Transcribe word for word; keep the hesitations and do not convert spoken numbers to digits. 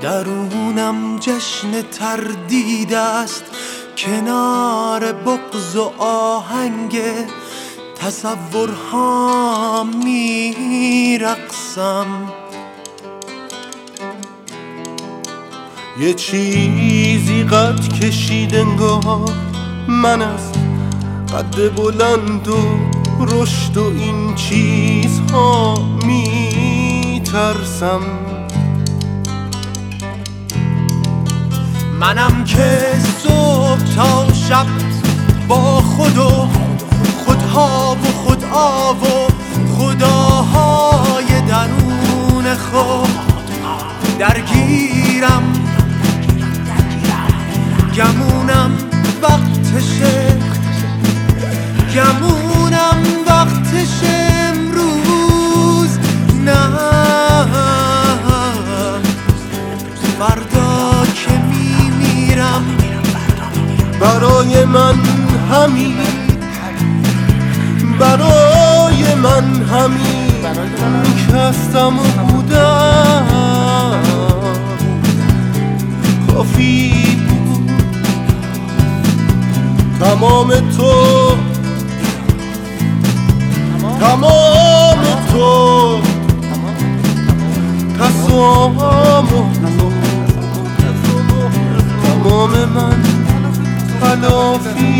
درونم جشن تردید است، کنار بغض و آهنگ تصورها می رقصم. یه چیزی قد کشید انگار من از قد بلند و رشد و این چیزها می ترسم. منم که صبح تا شب با خود و خودها و خدا و خداهای درون خود درگیرم. گمونم وقتشه، گمونم وقتشه امروز، نه فردا که میمیرم. برای من همین، برای من همین که هستم و بودم کافی بود. تمام تو، تمام تو، تسامح، تمام من تلافی